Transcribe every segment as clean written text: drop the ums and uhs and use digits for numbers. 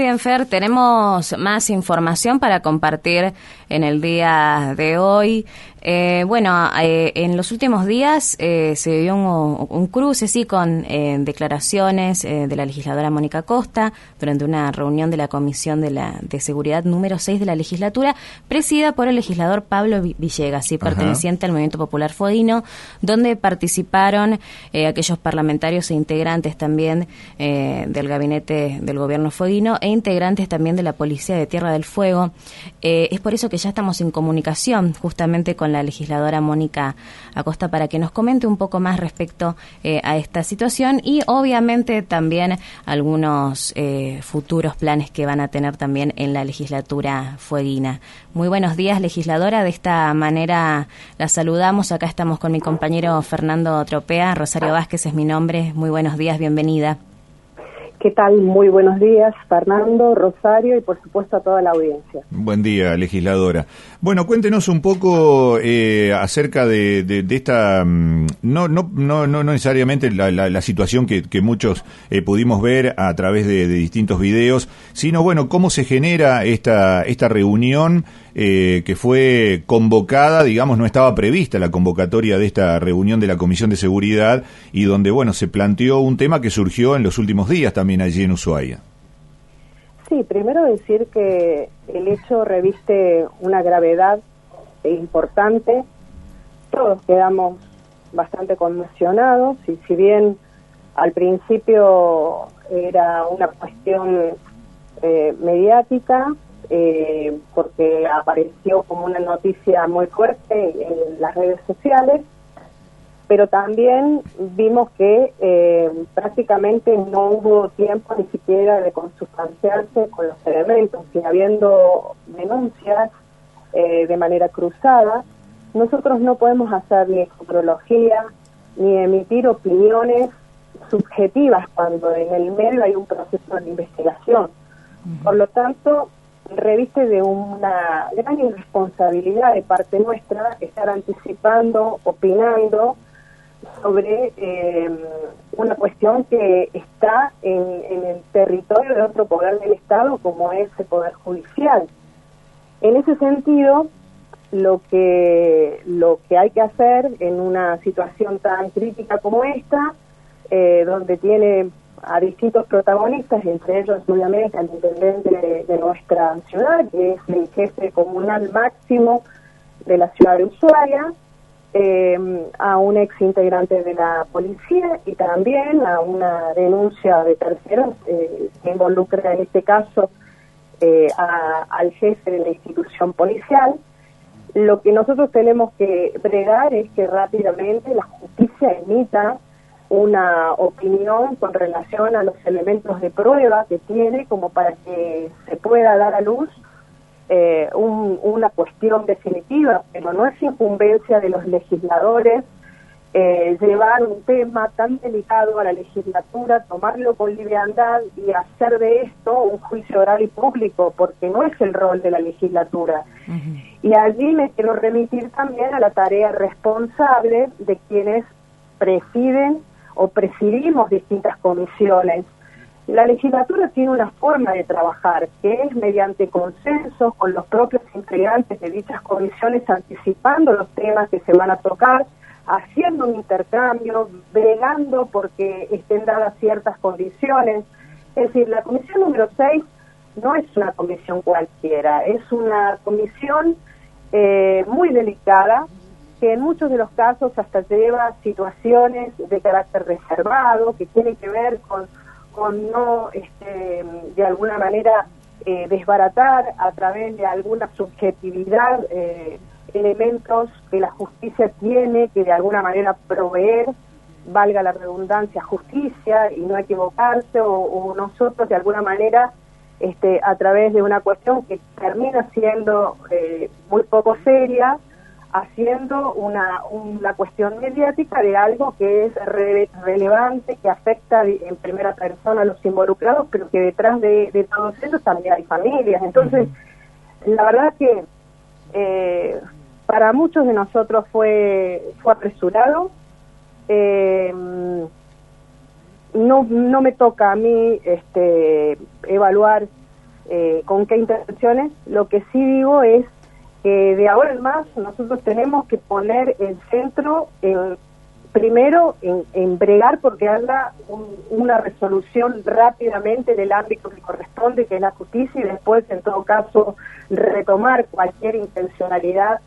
bien, Fer, tenemos más información para compartir en el día de hoy. En los últimos días se dio un cruce, sí, con declaraciones de la legisladora Mónica Costa durante una reunión de la Comisión de Seguridad número 6 de la legislatura, presidida por el legislador Pablo Villegas, sí, perteneciente al Movimiento Popular Fueguino, donde participaron aquellos parlamentarios e integrantes también del gabinete del gobierno fueguino e integrantes también de la Policía de Tierra del Fuego. Es por eso que ya estamos en comunicación justamente con la legisladora Mónica Acosta para que nos comente un poco más respecto a esta situación y obviamente también algunos futuros planes que van a tener también en la legislatura fueguina. Muy buenos días, legisladora. De esta manera la saludamos. Acá estamos con mi compañero Fernando Tropea. Rosario Vázquez es mi nombre. Muy buenos días, bienvenida. ¿Qué tal? Muy buenos días, Fernando, Rosario y por supuesto a toda la audiencia. Buen día, legisladora. Bueno, cuéntenos un poco acerca de esta, no necesariamente la situación que muchos pudimos ver a través de distintos videos, sino bueno, cómo se genera esta reunión que fue convocada, digamos, no estaba prevista la convocatoria de esta reunión de la Comisión de Seguridad y donde, bueno, se planteó un tema que surgió en los últimos días también allí en Ushuaia. Sí, primero decir que el hecho reviste una gravedad importante. Todos quedamos bastante conmocionados y si bien al principio era una cuestión mediática, porque apareció como una noticia muy fuerte en las redes sociales, pero también vimos que prácticamente no hubo tiempo ni siquiera de consustanciarse con los elementos, y habiendo denuncias de manera cruzada, nosotros no podemos hacer ni futurología ni emitir opiniones subjetivas cuando en el medio hay un proceso de investigación. Por lo tanto, reviste de una gran irresponsabilidad de parte nuestra estar anticipando, opinando sobre una cuestión que está en el territorio de otro poder del Estado, como es el Poder Judicial. En ese sentido, lo que hay que hacer en una situación tan crítica como esta, donde tiene a distintos protagonistas, entre ellos obviamente al intendente de nuestra ciudad, que es el jefe comunal máximo de la ciudad de Ushuaia, a un ex integrante de la policía y también a una denuncia de terceros que involucra en este caso al jefe de la institución policial. Lo que nosotros tenemos que bregar es que rápidamente la justicia emita una opinión con relación a los elementos de prueba que tiene, como para que se pueda dar a luz una cuestión definitiva, pero no es incumbencia de los legisladores llevar un tema tan delicado a la legislatura, tomarlo con liviandad y hacer de esto un juicio oral y público, porque no es el rol de la legislatura. Y allí me quiero remitir también a la tarea responsable de quienes presiden o presidimos distintas comisiones. La legislatura tiene una forma de trabajar, que es mediante consensos con los propios integrantes de dichas comisiones, anticipando los temas que se van a tocar, haciendo un intercambio, bregando porque estén dadas ciertas condiciones. Es decir, la comisión número 6 no es una comisión cualquiera, es una comisión muy delicada, que en muchos de los casos hasta lleva situaciones de carácter reservado, que tienen que ver con no, de alguna manera, desbaratar a través de alguna subjetividad elementos que la justicia tiene que de alguna manera proveer, valga la redundancia, justicia y no equivocarse, o nosotros de alguna manera, a través de una cuestión que termina siendo muy poco seria, haciendo una cuestión mediática de algo que es relevante, que afecta en primera persona a los involucrados, pero que detrás de todos ellos también hay familias. Entonces, la verdad que para muchos de nosotros fue apresurado. No me toca a mí evaluar con qué intenciones. Lo que sí digo es que de ahora en más nosotros tenemos que poner el centro primero en bregar porque haya una resolución rápidamente del ámbito que corresponde, que es la justicia, y después, en todo caso, retomar cualquier intencionalidad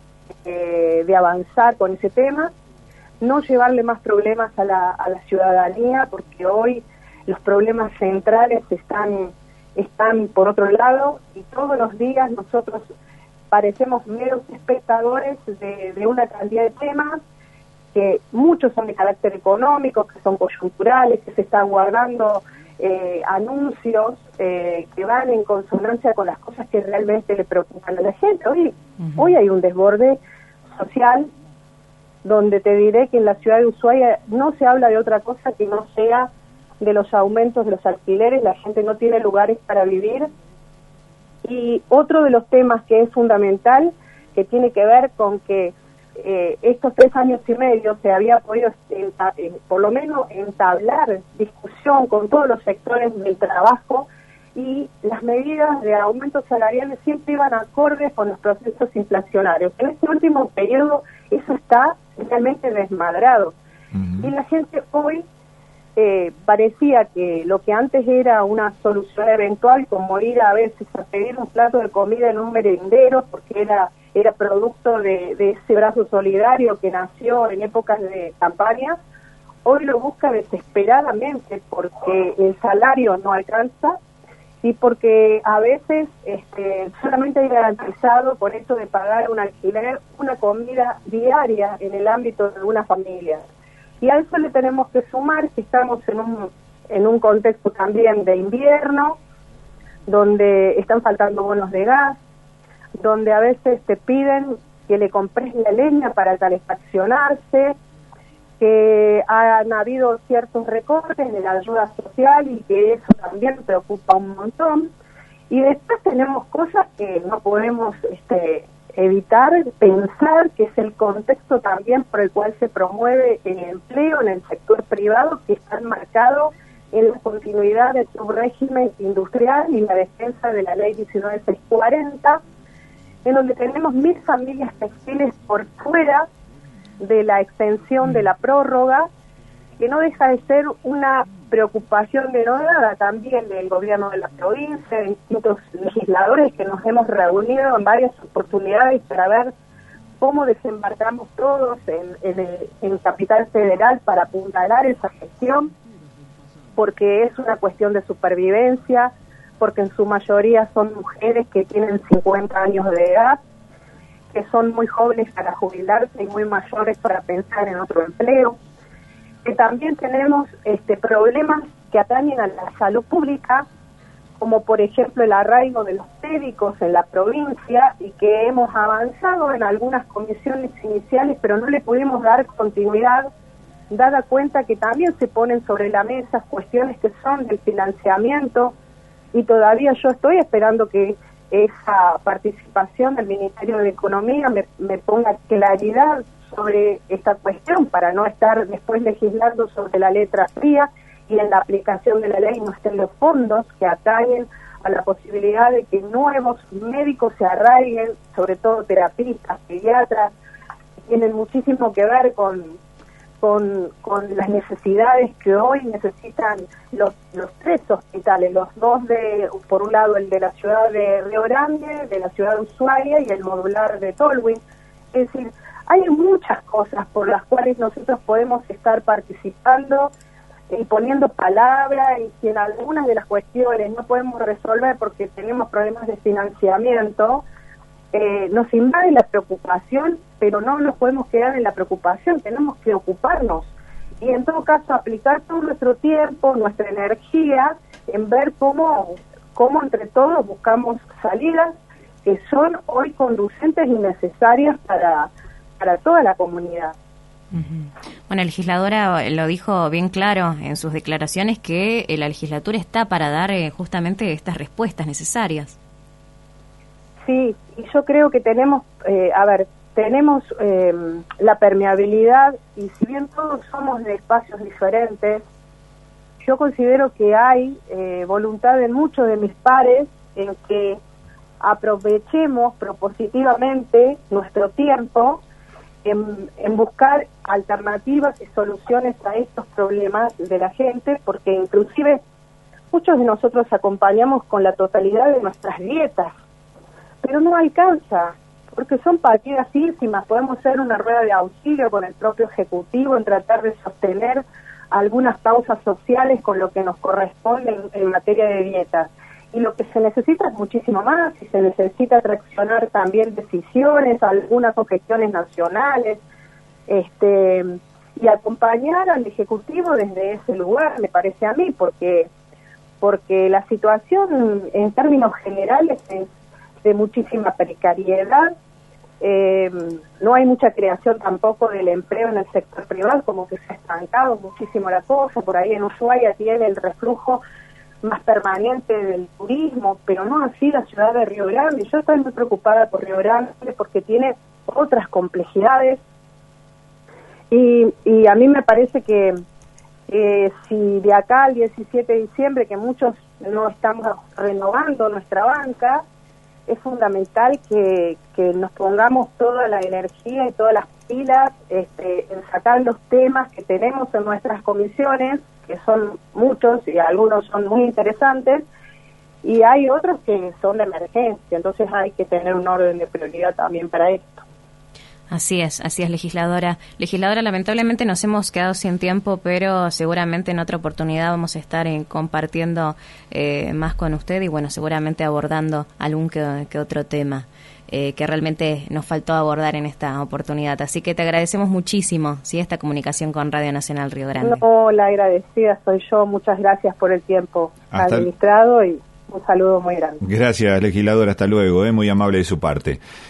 de avanzar con ese tema, no llevarle más problemas a la ciudadanía, porque hoy los problemas centrales están por otro lado, y todos los días nosotros parecemos meros espectadores de una cantidad de temas, que muchos son de carácter económico, que son coyunturales, que se están guardando anuncios que van en consonancia con las cosas que realmente le preocupan a la gente. Hoy hay un desborde social donde te diré que en la ciudad de Ushuaia no se habla de otra cosa que no sea de los aumentos de los alquileres, la gente no tiene lugares para vivir. Y otro de los temas que es fundamental, que tiene que ver con que estos 3 años y medio se había podido por lo menos entablar discusión con todos los sectores del trabajo, y las medidas de aumentos salariales siempre iban acordes con los procesos inflacionarios. En este último periodo eso está realmente desmadrado. Y la gente hoy parecía que lo que antes era una solución eventual, como ir a veces a pedir un plato de comida en un merendero, porque era producto de ese brazo solidario que nació en épocas de campaña, hoy lo busca desesperadamente porque el salario no alcanza y porque a veces solamente hay garantizado por esto de pagar un alquiler, una comida diaria en el ámbito de una familia. Y a eso le tenemos que sumar que estamos en un contexto también de invierno, donde están faltando bonos de gas, donde a veces te piden que le compres la leña para calefaccionarse, que han habido ciertos recortes de la ayuda social y que eso también preocupa un montón. Y después tenemos cosas que no podemos evitar pensar, que es el contexto también por el cual se promueve el empleo en el sector privado, que está enmarcado en la continuidad de su régimen industrial y la defensa de la ley 19640, en donde tenemos 1.000 familias textiles por fuera de la extensión de la prórroga, que no deja de ser una preocupación denodada también del gobierno de la provincia, de distintos legisladores que nos hemos reunido en varias oportunidades para ver cómo desembarcamos todos en Capital Federal para apuntalar esa gestión, porque es una cuestión de supervivencia, porque en su mayoría son mujeres que tienen 50 años de edad, que son muy jóvenes para jubilarse y muy mayores para pensar en otro empleo, que también tenemos problemas que atañen a la salud pública, como por ejemplo el arraigo de los médicos en la provincia, y que hemos avanzado en algunas comisiones iniciales, pero no le pudimos dar continuidad, dada cuenta que también se ponen sobre la mesa cuestiones que son del financiamiento, y todavía yo estoy esperando que esa participación del Ministerio de Economía me ponga claridad sobre esta cuestión, para no estar después legislando sobre la letra fría y en la aplicación de la ley no estén los fondos que atañen a la posibilidad de que nuevos médicos se arraiguen, sobre todo terapistas, pediatras, que tienen muchísimo que ver con las necesidades que hoy necesitan los 3 hospitales, los 2 por un lado el de la ciudad de Río Grande, de la ciudad de Ushuaia, y el modular de Tolwyn. Es decir, hay muchas cosas por las cuales nosotros podemos estar participando y poniendo palabra, y si en algunas de las cuestiones no podemos resolver porque tenemos problemas de financiamiento, nos invade la preocupación, pero no nos podemos quedar en la preocupación, tenemos que ocuparnos y en todo caso aplicar todo nuestro tiempo, nuestra energía en ver cómo entre todos buscamos salidas que son hoy conducentes y necesarias para toda la comunidad. Bueno, la legisladora lo dijo bien claro en sus declaraciones, que la legislatura está para dar justamente estas respuestas necesarias. Sí, y yo creo que tenemos, tenemos la permeabilidad, y si bien todos somos de espacios diferentes, yo considero que hay voluntad en muchos de mis pares en que aprovechemos propositivamente nuestro tiempo en buscar alternativas y soluciones a estos problemas de la gente, porque inclusive muchos de nosotros acompañamos con la totalidad de nuestras dietas, pero no alcanza, porque son partidas ínfimas. Podemos hacer una rueda de auxilio con el propio Ejecutivo en tratar de sostener algunas causas sociales con lo que nos corresponde en materia de dietas. Y lo que se necesita es muchísimo más, y se necesita traccionar también decisiones, algunas gestiones nacionales, y acompañar al Ejecutivo desde ese lugar, me parece a mí, porque la situación en términos generales es de muchísima precariedad. No hay mucha creación tampoco del empleo en el sector privado, como que se ha estancado muchísimo la cosa. Por ahí en Ushuaia tiene el reflujo más permanente del turismo, pero no así la ciudad de Río Grande. Yo estoy muy preocupada por Río Grande porque tiene otras complejidades, y a mí me parece que si de acá al 17 de diciembre, que muchos no estamos renovando nuestra banca, es fundamental que nos pongamos toda la energía y todas las pilas en sacar los temas que tenemos en nuestras comisiones, que son muchos y algunos son muy interesantes, y hay otros que son de emergencia, entonces hay que tener un orden de prioridad también para esto. Así es, legisladora. Legisladora, lamentablemente nos hemos quedado sin tiempo, pero seguramente en otra oportunidad vamos a estar compartiendo más con usted y, bueno, seguramente abordando algún que otro tema que realmente nos faltó abordar en esta oportunidad. Así que te agradecemos muchísimo, ¿sí?, esta comunicación con Radio Nacional Río Grande. No, la agradecida soy yo. Muchas gracias por el tiempo administrado y un saludo muy grande. Gracias, legisladora. Hasta luego. Muy amable de su parte.